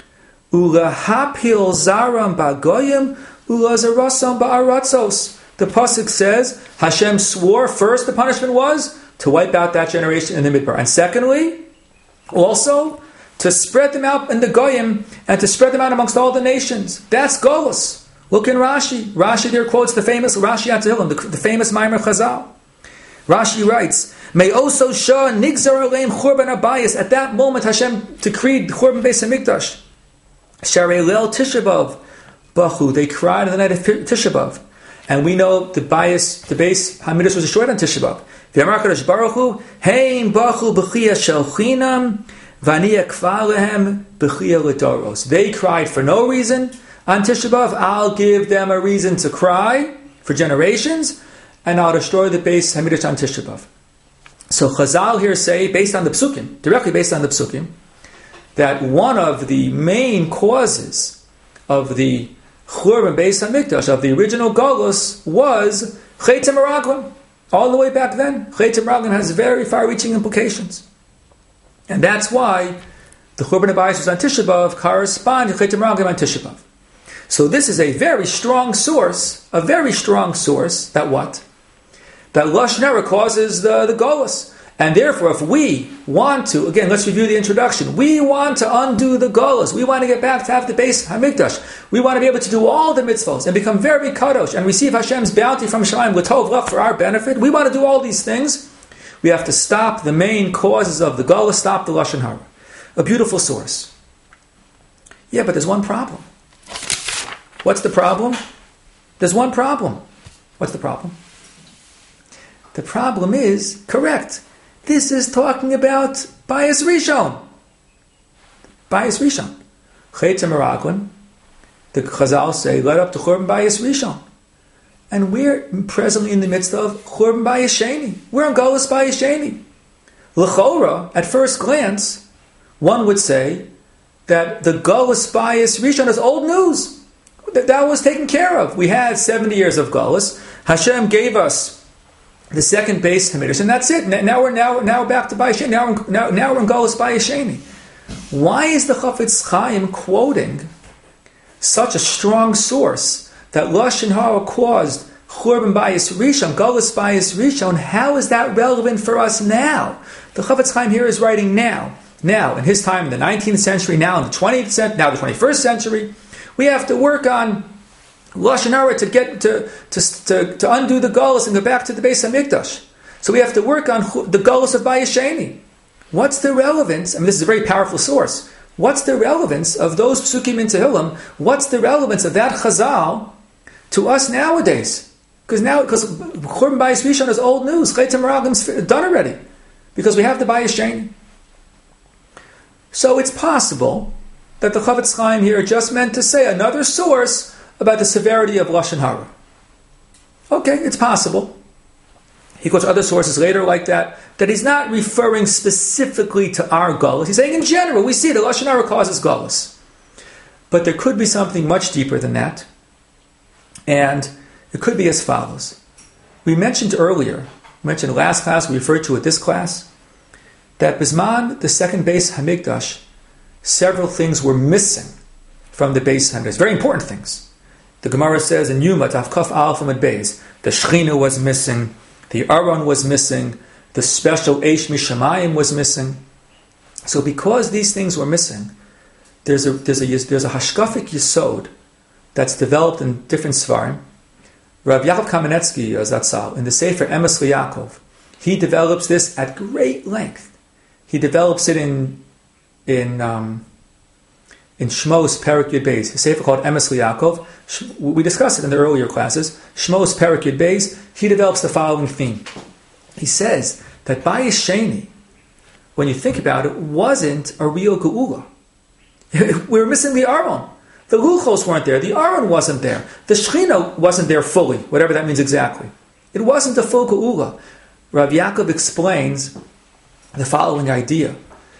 Ulehapil zaram ba'goyim ulazarasam ba'aratzos. The pasuk says Hashem swore first the punishment was to wipe out that generation in the Midbar, and secondly, also to spread them out in the Goyim and to spread them out amongst all the nations. That's Golus. Look in Rashi. Rashi there quotes the famous Rashi Atehillim, the, the famous Maimer Chazal. Rashi writes, "May also Shah nigzar aleim churban abayis." At that moment, Hashem decreed churban Beis Hamikdash. Sharei leil Tisha B'av bachu. They cried on the night of Tisha B'av. And we know the bias, the base Hamikdash was destroyed on Tisha B'av. V'yamar Kadosh Baruch Hu, Hein bachu b'chiyah shel chinam, v'ani akfa lehem b'chiyah l'doros. They cried for no reason on Tisha B'av. I'll give them a reason to cry for generations, and I'll destroy the base Hamikdash on Tisha B'av. So Chazal here say, based on the Psukim, directly based on the Psukim, that one of the main causes of the Churban Beis Hamikdash, of the original Golus, was Chet HaMeraglim. All the way back then, Chet HaMeraglim has very far-reaching implications. And that's why the Churban Abayis was on Tisha B'av corresponds to Chet HaMeraglim on Tisha B'av. So this is a very strong source, a very strong source, that what? That Lashon Hara causes the, the Golus. And therefore, if we want to, again, let's review the introduction. We want to undo the Golus. We want to get back to have the Beis Hamikdash. We want to be able to do all the mitzvahs and become very kadosh and receive Hashem's bounty from Shamayim l'tov lach for our benefit. We want to do all these things. We have to stop the main causes of the Golus, stop the Lashon Hara. A beautiful source. Yeah, but there's one problem. What's the problem? There's one problem. What's the problem? The problem is, correct, this is talking about Bias Rishon. Bias Rishon. Chet HaMeraglim, the Chazal say, led up to Churban Bias Rishon. And we're presently in the midst of Churban Bias Sheni. We're in Golus Bias Sheni. L'chora, at first glance, one would say that the Golus Bias Rishon is old news. That, that was taken care of. We had seventy years of Golus. Hashem gave us the second base Hamikdash, and that's it. Now we're now now we're back to Bayis Sheni. Now we're, now, now we're in Golus Bayis Sheni. Why is the Chafetz Chaim quoting such a strong source that Lashon Hara caused Churban Bayis Rishon, Golus Bayis Rishon? How is that relevant for us now? The Chafetz Chaim here is writing now, now in his time in the nineteenth century, now in the twentieth century, now the twenty-first century. We have to work on Lashon Hara to get to, to to to undo the Golus and go back to the Beis Hamikdash. So we have to work on the Golus of Bayis Sheni. What's the relevance? I mean, this is a very powerful source. What's the relevance of those psukim in Tehillim? What's the relevance of that Chazal to us nowadays? Because now, because Churban Bayis Rishon is old news. Chet HaMeraglim's done already, because we have the Bayis Sheni. So it's possible that the Chafetz Chaim here just meant to say another source about the severity of Lashon Hara. Okay, it's possible. He quotes other sources later like that, that he's not referring specifically to our Golus. He's saying in general, we see that Lashon Hara causes Golus. But there could be something much deeper than that. And it could be as follows. We mentioned earlier, we mentioned last class, we referred to it this class, that Bisman, the second base Hamikdash, several things were missing from the Beis Hamikdash. Very important things. The Gemara says in Yuma, Tavkaf Aleph Amud Beis, the Shechina was missing, the Aron was missing, the special Eish Mishamayim was missing. So because these things were missing, there's a there's a there's a hashkafic yesod that's developed in different svarim. Rav Yaakov Kamenetsky Zatzal in the Sefer Emes L'Yaakov, he develops this at great length. He develops it in in um, in Shmos Perek Yud Beis, a sefer called Emes L'Yaakov. We discussed it in the earlier classes. Shmos Perek Yud Beis. He develops the following theme. He says that Bayis Sheni, when you think about it, wasn't a real geula. We were missing the Aron. The Luchos weren't there. The Aron wasn't there. The Shechina wasn't there fully, whatever that means exactly. It wasn't a full geula. Rav Yaakov explains the following idea,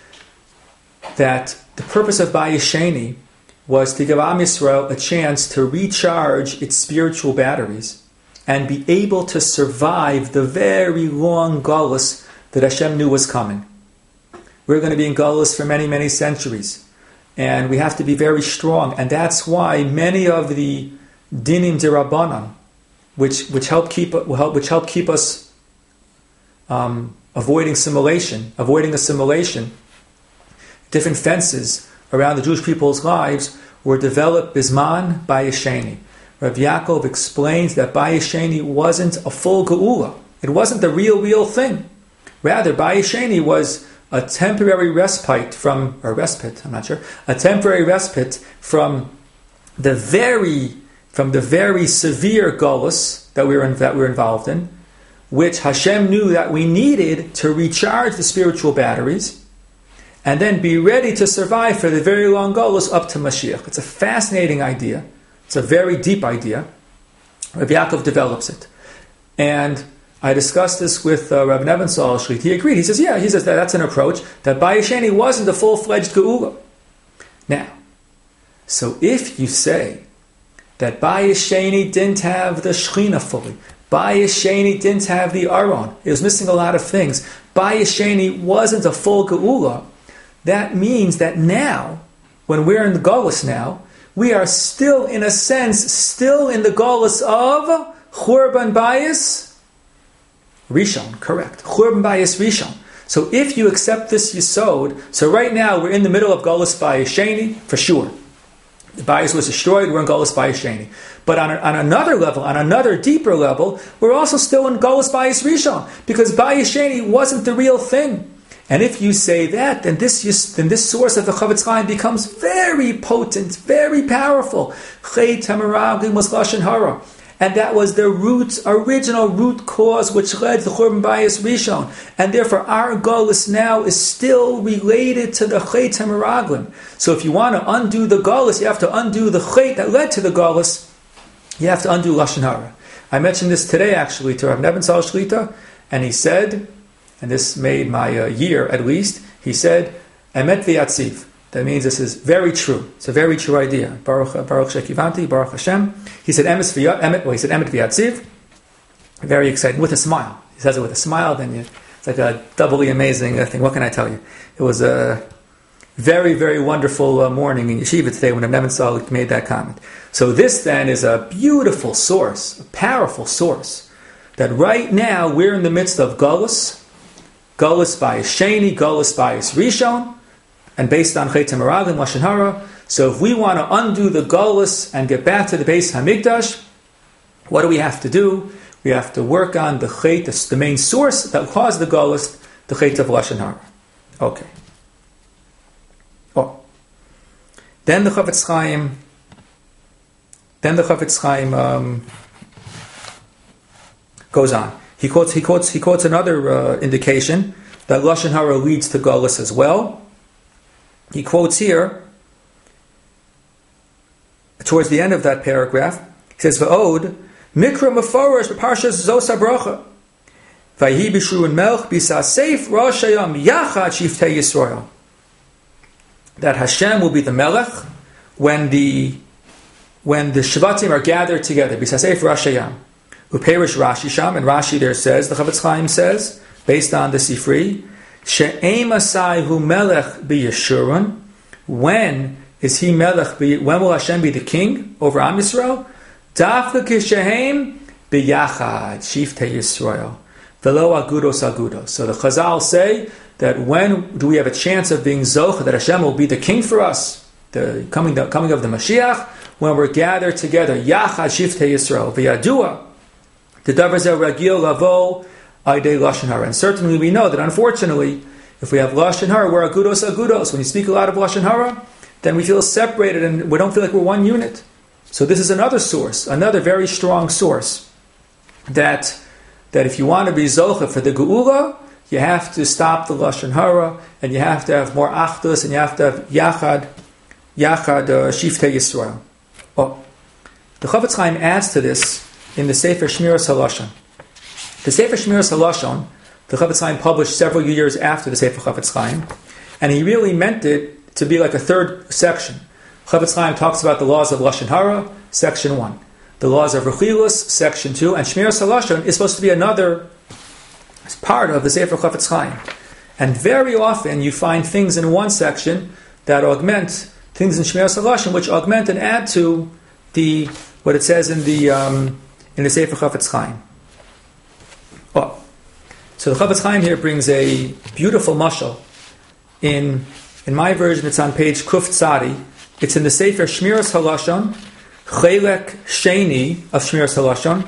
that the purpose of Bayis Sheni was to give Am Yisrael a chance to recharge its spiritual batteries and be able to survive the very long Galus that Hashem knew was coming. We're going to be in Galus for many, many centuries. And we have to be very strong. And that's why many of the dinim d'Rabbanan, which which help keep which help keep us um, avoiding assimilation, avoiding assimilation, different fences around the Jewish people's lives were developed bisman Bayis Sheni. Rav Yaakov explains that Bayis Sheni wasn't a full geula. It wasn't the real, real thing. Rather, Bayis Sheni was a temporary respite from, or respite, I'm not sure, a temporary respite from the very, from the very severe galus that we were in, that we were involved in, which Hashem knew that we needed to recharge the spiritual batteries, and then be ready to survive for the very long galus up to Mashiach. It's a fascinating idea. It's a very deep idea. Rav Yaakov develops it, and I discussed this with uh, Rav Nebenzahl Shlit. He agreed. He says, yeah, he says that that's an approach, that Bayis Sheni wasn't a full-fledged geula. Now, so if you say that Bayis Sheni didn't have the Shechina fully, Bayis Sheni didn't have the Aron, it was missing a lot of things, Bayis Sheni wasn't a full geula, that means that now, when we're in the Galus now, we are still, in a sense, still in the Galus of Churban Bayis Rishon, correct. Churban Bayis Rishon. So if you accept this Yisod, so right now we're in the middle of Galus Bayis Sheni, for sure. The Bayis was destroyed, we're in Galus Bayis Sheni. But on, a, on another level, on another deeper level, we're also still in Galus Bayis Rishon, because Bayis Sheni wasn't the real thing. And if you say that, then this then this source of the Chavetz Chaim becomes very potent, very powerful. Chet HaMeraglim was Lashon Hara. And that was the root, original root cause which led to the Churban Bayis Rishon. And therefore our Galus now is still related to the Chet HaMeraglim. So if you want to undo the Galus, you have to undo the Chet that led to the Galus. You have to undo Lashon Hara. I mentioned this today actually to Rav Nebenzahl Shlita, and he said, and this made my uh, year at least, he said, Emet v'yatziv. That means this is very true. It's a very true idea. Baruch Baruch Shekivanti, Baruch Hashem. He said Emes v'yat, Emet, well, he said Emet v'yatziv. Very excited, with a smile. He says it with a smile, then you, it's like a doubly amazing thing. What can I tell you? It was a very, very wonderful uh, morning in Yeshiva today when Nebenzahl made that comment. So this then is a beautiful source, a powerful source, that right now we're in the midst of Galus, Galus Bayis Sheni, Galus Bayis Rishon, and based on Chet HaMeraglim, Lashon Hara. So if we want to undo the Galus and get back to the Beis Hamikdash, what do we have to do? We have to work on the Chet, the main source that caused the Galus, the Chet of Lashon Hara. Okay. Oh. Then the Chavetz Chaim, then the Chavetz Chaim um, goes on. He quotes, he quotes, he quotes another uh, indication that Lashon Hara leads to Galus as well. He quotes here, towards the end of that paragraph, he says, V'od, Mikra Meforish B'Parshas Zos HaBracha, Vayhi B'Shurun Melch B'Sasef Rosh Hayam Yachad Shiftei Yisrael. That Hashem will be the Melech when the when the Shvatim are gathered together. B'Sasef Rosh Hayam. Uperish Rashi Sham, and Rashi there says, the Chavetz Chaim says, based on the Sifri, She'em asai hu melech b'Yeshurun, When is he melech? When will Hashem be the king over Am Yisrael? Dafka kishehem biyachad shiftei Yisrael velo agudos agudos. So the Chazal say that when do we have a chance of being zoch, that Hashem will be the king for us, the coming the coming of the Mashiach, when we're gathered together. Yachad shiftei Yisrael v'yadua the davar zeh ragil lavo aydei lashon hara. And certainly we know that unfortunately, if we have lashon hara, we're agudos agudos. When you speak a lot of lashon hara, then we feel separated and we don't feel like we're one unit. So this is another source, another very strong source, that that if you want to be zocha for the geula, you have to stop the lashon hara, and you have to have more achdus, and you have to have yachad, yachad uh, shiftei Yisrael. Oh, the Chofetz Chaim adds to this in the Sefer Shmiras HaLashon. The Sefer Shmiras HaLashon, the Chofetz Chaim published several years after the Sefer Chofetz Chaim, and he really meant it to be like a third section. Chofetz Chaim talks about the laws of lashon hara, section one. The laws of Rechilus, section two, and Shmiras HaLashon is supposed to be another part of the Sefer Chofetz Chaim. And very often you find things in one section that augment things in Shmiras HaLashon, which augment and add to the what it says in the um, in the Sefer Chofetz Chaim. Oh. So the Chofetz Chaim here brings a beautiful mashal. In in my version, it's on page Kuf Tzadi. It's in the Sefer Shmiras HaLashon, Chelek Sheni of Shmiras HaLashon,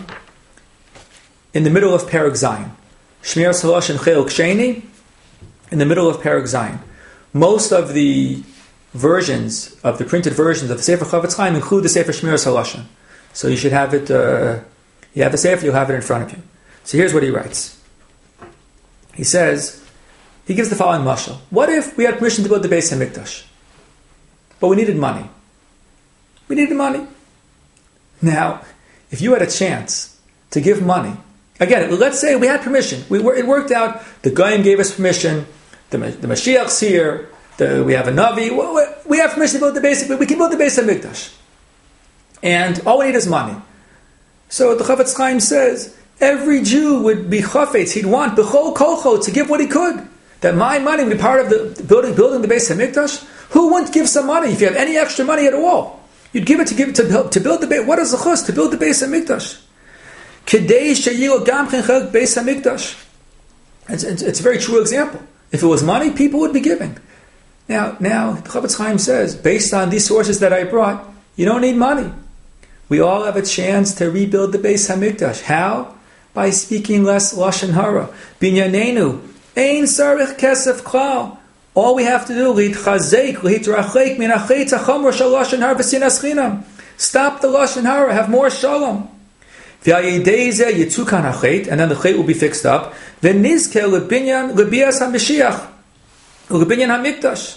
in the middle of Perek Zayin. Shmiras HaLashon Chelek Sheni, in the middle of Perek Zayin. Most of the versions, of the printed versions of the Sefer Chofetz Chaim include the Sefer Shmiras HaLashon. So you should have it, uh, you have the Sefer, you'll have it in front of you. So here's what he writes. He says, he gives the following mashal. What if we had permission to build the Beis HaMikdash, but we needed money? We needed money. Now, if you had a chance to give money, again, let's say we had permission. We were, it worked out. The Goyim gave us permission. The, the Mashiach's here. The, we have a Navi. We have permission to build the Beis. We can build the Beis HaMikdash. And all we need is money. So the Chofetz Chaim says, every Jew would be chafetz. He'd want b'chol kolcho to give what he could. That my money would be part of the building, building the Beis HaMikdash. Who wouldn't give some money if you have any extra money at all? You'd give it to give it to build, to build the Beis. What is the chus to build the Beis HaMikdash? Kedei sheyilo gamchen chelek Beis HaMikdash. It's, it's, it's a very true example. If it was money, people would be giving. Now, now the Chofetz Chaim says, based on these sources that I brought, you don't need money. We all have a chance to rebuild the Beis HaMikdash. How? By speaking less lashon hara. Binyanenu ein sarich kesef klal. All we have to do, litchazek, litrachek min achetz hachamor shel lashon hara v'sinas chinam. Stop the lashon hara. Have more shalom. V'ayidei zeh yitzukan hachet, and then the chet will be fixed up. V'nizke lebinyan lebias haMashiach, lebinyan haMikdash.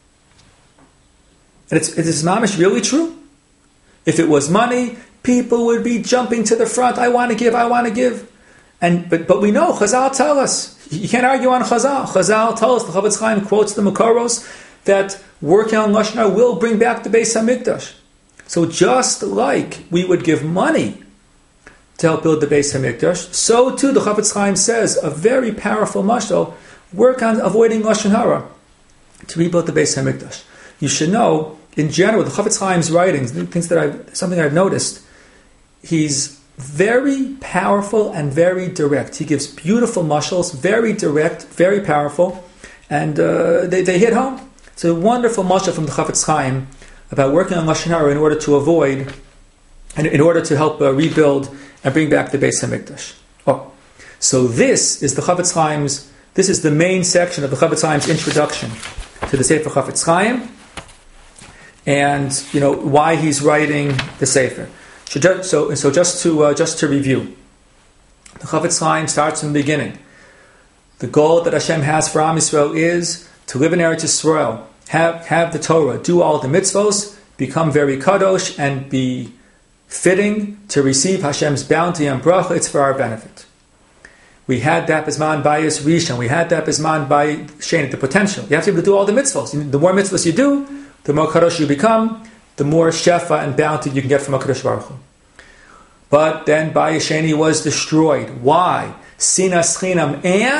And it's, it is mamish really true. If it was money, people would be jumping to the front. I want to give, I want to give. And but but we know, Chazal tell us, you can't argue on Chazal. Chazal tell us, the Chofetz Chaim quotes the Makaros, that working on Lashon Hara will bring back the Beis HaMikdash. So just like we would give money to help build the Beis HaMikdash, so too the Chofetz Chaim says, a very powerful mashal, work on avoiding Lashon Hara to rebuild the Beis HaMikdash. You should know, in general, the Chofetz Chaim's writings, things that I've, something I've noticed, he's very powerful and very direct. He gives beautiful mashals, very direct, very powerful, and uh, they, they hit home. It's a wonderful mashal from the Chofetz Chaim about working on Lashon Hara in order to avoid, and in order to help uh, rebuild and bring back the Beis HaMikdash. Oh, so this is the Chofetz Chaim's, this is the main section of the Chofetz Chaim's introduction to the Sefer Chofetz Chaim, and you know why he's writing the Sefer. So, just, so, so just to uh, just to review, the Chofetz Chaim starts from the beginning. The goal that Hashem has for Am Yisrael is to live in Eretz Yisrael, have have the Torah, do all the mitzvos, become very kadosh, and be fitting to receive Hashem's bounty and bracha. It's for our benefit. We had that bisman bayis rishon. We had that bisman by shein, the potential. You have to be able to do all the mitzvos. The more mitzvos you do, the more kadosh you become, the more shefa and bounty you can get from HaKadosh Baruch Hu. But then Bayis Sheni was destroyed. Why? Sinas Chinam and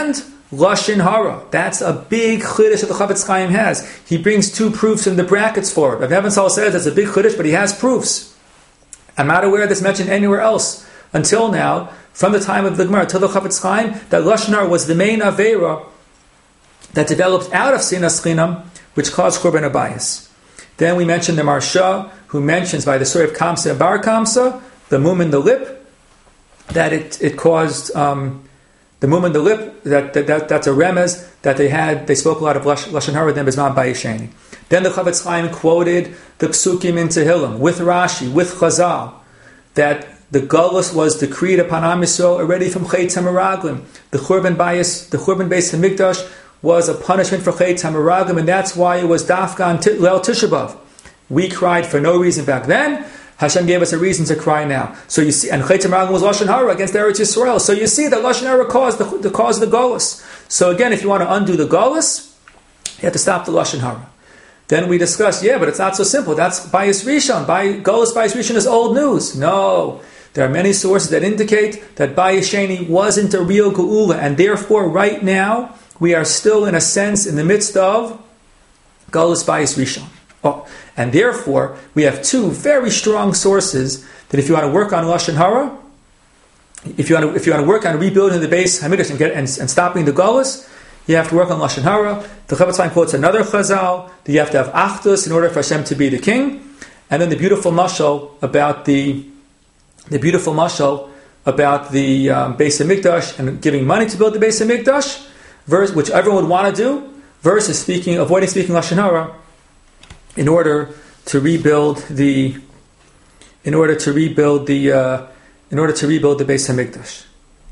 Lashon Hara. That's a big chiddush that the Chafetz Chaim has. He brings two proofs in the brackets for it. Rav Nebenzahl says it's a big chiddush, but he has proofs. I'm not aware of this mentioned anywhere else until now, from the time of the Gemara till the Chafetz Chaim, that Lashon Hara was the main Aveira that developed out of Sinas Chinam, which caused Churban Abayis. Then we mentioned the Marsha, who mentions by the story of Kamsa and Bar Kamsa, the mum in the lip, that it, it caused um, the mum in the lip, that, that, that that's a remez, that they had, they spoke a lot of Lashon Hara, then Bizman Bayisheni. Then the Chafetz Chaim quoted the Psukim in Tehillim, with Rashi, with Chazal, that the Gullus was decreed upon Am Yisrael already from Chet HaMeraglim. The Churban Bayis, the Churban Beis HaMikdash was a punishment for Chet HaMeraglim, and that's why it was Dafka on Leil Tisha B'Av. We cried for no reason back then. Hashem gave us a reason to cry now. So you see, and Chet HaMeraglim was Lashon Hara against Eretz Yisrael. So you see that Lashon Hara caused the, the cause of the Gullus. So again, if you want to undo the Gullus, you have to stop the Lashon Hara. Then we discussed, yeah, but it's not so simple. That's Bayis Rishon. By Gullus Bayis Rishon is old news. No. There are many sources that indicate that Bayis Sheni wasn't a real Geula, and therefore right now we are still in a sense in the midst of Gullus Bayis Rishon. Oh, and therefore we have two very strong sources that if you want to work on Lashon Hara, if you want to, if you want to work on rebuilding the base Hamikdash and, get, and, and stopping the Gullus, you have to work on Lashon Hara. The Chafetz Chaim quotes another Chazal that you have to have Achdus in order for Hashem to be the king, and then the beautiful mashal about the the beautiful mashal about the um, Beis HaMikdash and giving money to build the Beis HaMikdash, verse which everyone would want to do, versus speaking, avoiding speaking Lashon Hara in order to rebuild the, in order to rebuild the, uh, in order to rebuild the Beis HaMikdash.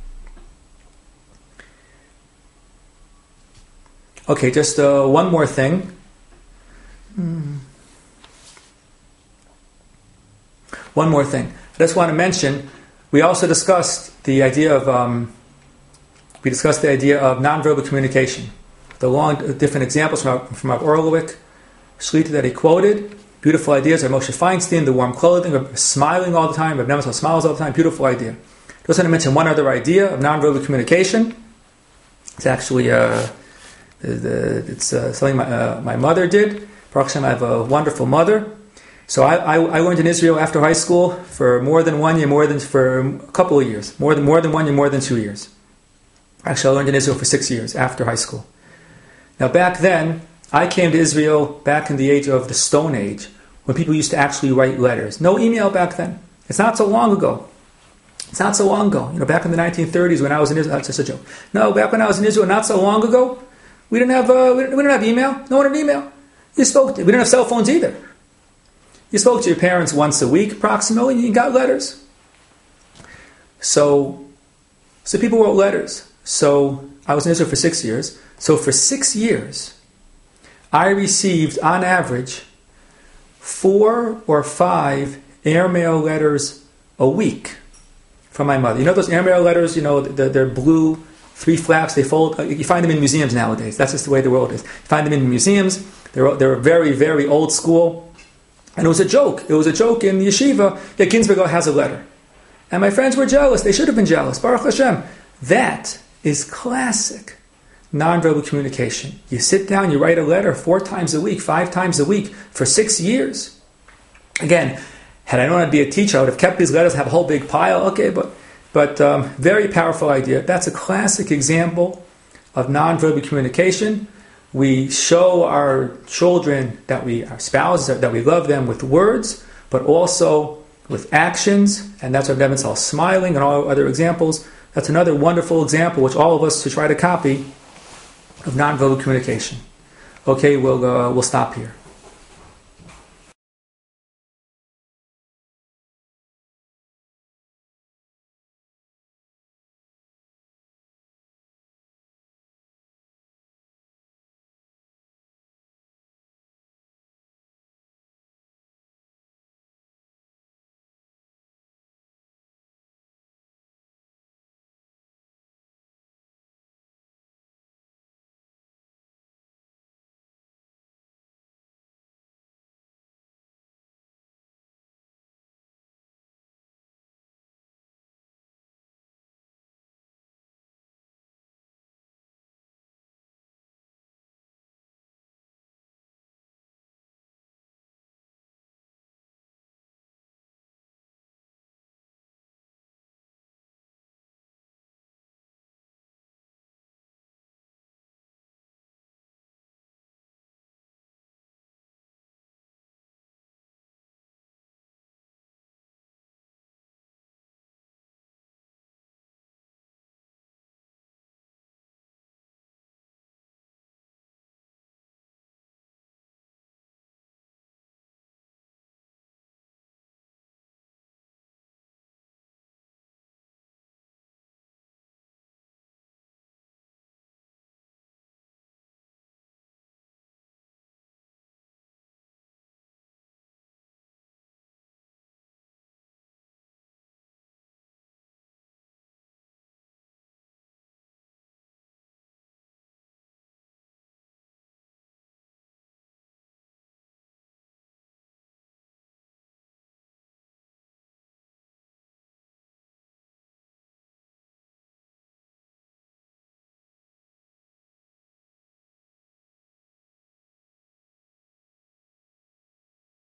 Okay, just uh, one more thing. Hmm. One more thing. I just want to mention, we also discussed the idea of um, we discussed the idea of nonverbal communication. The long different examples from our, from our Orlowick Shlita that he quoted. Beautiful ideas. Or Moshe Feinstein, the warm clothing, of smiling all the time. Rav Nebenzahl smiles all the time. Beautiful idea. I just want to mention one other idea of nonverbal communication. It's actually uh, the, it's uh, something my, uh, my mother did. Baruch Hashem, I have a wonderful mother. So I, I, I learned in Israel after high school for more than one year, more than for a couple of years, more than more than one year, more than two years. Actually, I learned in Israel for six years after high school. Now, back then, I came to Israel back in the age of the Stone Age, when people used to actually write letters. No email back then. It's not so long ago. It's not so long ago. You know, back in the nineteen thirties when I was in Israel, that's just a joke. No, back when I was in Israel, not so long ago, we didn't have uh, we, didn't, we didn't have email. No one had email. You spoke. To, we didn't have cell phones either. You spoke to your parents once a week, approximately, and you got letters. So, so people wrote letters. So I was in Israel for six years. So for six years, I received, on average, four or five airmail letters a week from my mother. You know those airmail letters? You know they're, they're blue, three flaps. They fold. You find them in museums nowadays. That's just the way the world is. You find them in museums. They're they're very very old school. And it was a joke. It was a joke in the yeshiva that Ginsburg has a letter. And my friends were jealous. They should have been jealous. Baruch Hashem. That is classic nonverbal communication. You sit down, you write a letter four times a week, five times a week for six years. Again, had I known I'd be a teacher, I would have kept these letters, have a whole big pile. Okay, but but um, very powerful idea. That's a classic example of nonverbal communication. We show our children that we, our spouses, that we love them with words, but also with actions. And that's what Nebenzahl smiling and all other examples. That's another wonderful example, which all of us should try to copy, of nonverbal communication. Okay, we'll uh, we'll stop here.